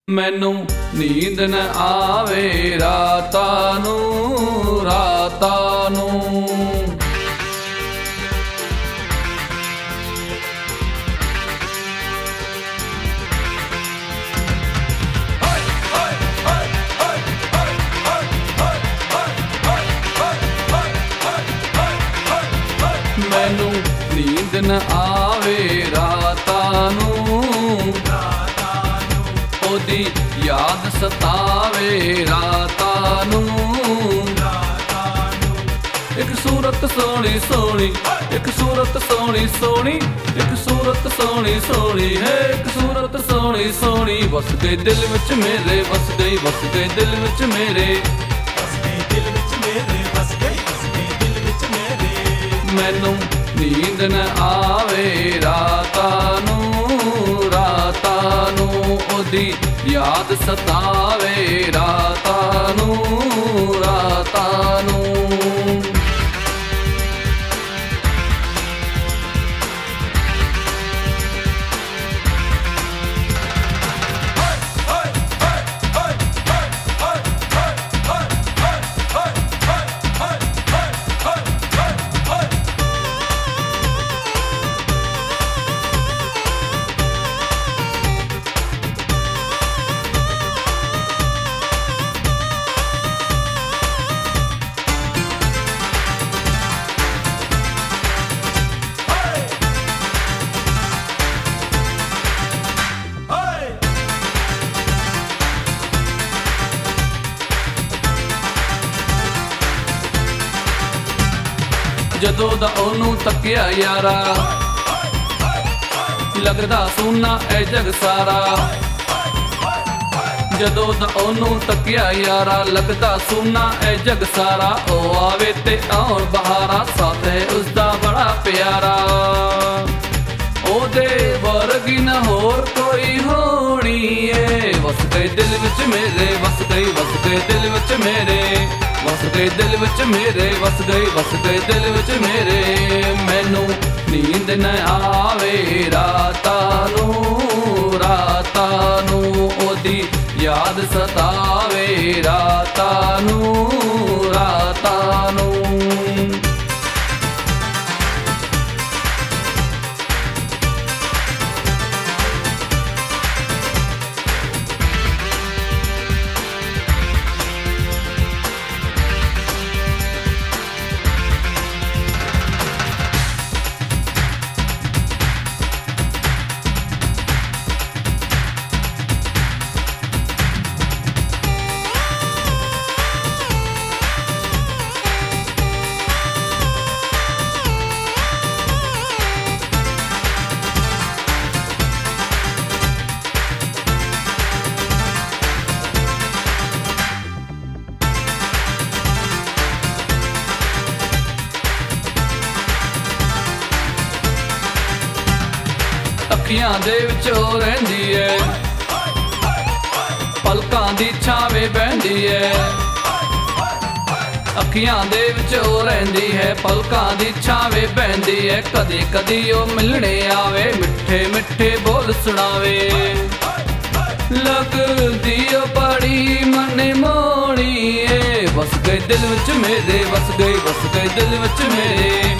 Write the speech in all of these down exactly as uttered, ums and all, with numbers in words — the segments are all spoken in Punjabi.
ਮੈਨੂੰ ਨੀਂਦ ਨ ਆਵੇ ਰਾਤਾਂ ਨੂੰ ਰਾਤਾਂ ਨੂੰ। ਮੈਨੂੰ ਨੀਂਦ ਨ ਆਵੇ ਰਾਤਾਂ ਨੂੰ ਉਹਦੀ ਯਾਦ ਸਤਾਵੇ ਰਾਤਾਂ ਨੂੰ। ਇੱਕ ਸੂਰਤ ਸੋਹਣੀ ਸੋਹਣੀ ਇੱਕ ਸੂਰਤ ਸੋਹਣੀ ਸੋਹਣੀ ਇੱਕ ਸੂਰਤ ਸੋਹਣੀ ਸੋਹਣੀ ਹੈ ਇੱਕ ਸੂਰਤ ਸੋਹਣੀ ਸੋਹਣੀ ਵਸ ਗਈ ਦਿਲ ਵਿੱਚ ਮੇਰੇ ਵਸ ਗਈ ਵਸ ਗਈ ਦਿਲ ਵਿੱਚ ਮੇਰੇ ਵਸ ਗਈ ਦਿਲ ਵਿੱਚ ਮੇਰੇ ਵਸ ਗਈ ਵਸ ਗਈ ਦਿਲ ਵਿੱਚ ਮੇਰੇ। ਮੈਨੂੰ ਨੀਂਦ ਨ ਆਵੇ ਰਾਤਾਂ ਨੂੰ ਰਾਤਾਂ ਨੂੰ ਉਹਦੀ ਯਾਦ ਸਤਾਵੇ ਰਾਤਾਂ ਨੂੰ ਰਾਤਾਂ ਨੂੰ। ਜਦੋਂ ਦਾ ਉਹਨੂੰ ਤੱਕਿਆ ਯਾਰਾ ਲੱਗਦਾ ਸੋਨਾ ਐ ਜਗ ਸਾਰਾ। ਜਦੋਂ ਦਾ ਉਹਨੂੰ ਤੱਕਿਆ ਯਾਰਾ ਲੱਗਦਾ ਸੋਨਾ ਐ ਜਗ ਸਾਰਾ। ਉਹ ਆਵੇ ਤੇ ਆਉਣ ਬਹਾਰਾ ਸਾਥ ਹੈ ਉਸਦਾ ਬੜਾ ਪਿਆਰਾ। ਉਹਦੇ ਵਰਗੀ ਨਾ ਹੋਰ ਕੋਈ ਹੋਣੀ ਏ ਵਸ ਗਈ ਦਿਲ ਵਿੱਚ ਮੇਰੇ ਵਸ ਗਈ ਵਸ ਗਈ ਦਿਲ ਵਿੱਚ ਮੇਰੇ ਵਸ ਗਈ ਦਿਲ ਵਿੱਚ ਮੇਰੇ ਵਸ ਗਈ ਵਸ ਗਈ ਦਿਲ ਵਿੱਚ ਮੇਰੇ। ਮੈਨੂੰ ਨੀਂਦ ਨ ਆਵੇ ਰਾਤਾਂ ਨੂੰ ਰਾਤਾਂ ਨੂੰ ਉਹਦੀ ਯਾਦ ਸਤਾਵੇ ਰਾਤਾਂ ਨੂੰ ਰਾਤਾਂ ਨੂੰ। ਅੱਖੀਆਂ ਦੇ ਵਿੱਚ ਉਹ ਰਹਿੰਦੀ ਏ ਪਲਕਾਂ ਦੀ ਛਾਵੇਂ ਬਹਿੰਦੀ ਏ। ਅੱਖੀਆਂ ਦੇ ਵਿੱਚ ਉਹ ਰਹਿੰਦੀ ਹੈ ਪਲਕਾਂ ਦੀ ਛਾਵੇਂ ਬਹਿੰਦੀ ਏ। ਕਦੇ ਕਦੀ ਉਹ ਮਿਲਣੇ ਆਵੇ ਮਿੱਠੇ ਮਿੱਠੇ ਬੋਲ ਸੁਣਾਵੇ। ਲੱਗਦੀ ਉਹ ਬੜੀ ਮਨ ਮੋਹਣੀ ਏ ਵਸ ਗਈ ਦਿਲ ਵਿੱਚ ਮੇਰੇ ਵਸ ਗਈ ਵਸ ਗਈ ਦਿਲ ਵਿੱਚ ਮੇਰੇ।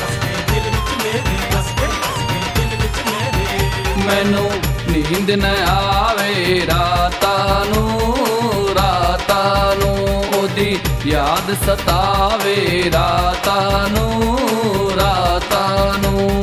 ਮੈਨੂੰ ਨੀਂਦ ਨ ਆਵੇ ਰਾਤਾਂ ਨੂੰ ਰਾਤਾਂ ਨੂੰ ਉਹਦੀ ਯਾਦ ਸਤਾਵੇ ਰਾਤਾਂ ਨੂੰ ਰਾਤਾਂ ਨੂੰ।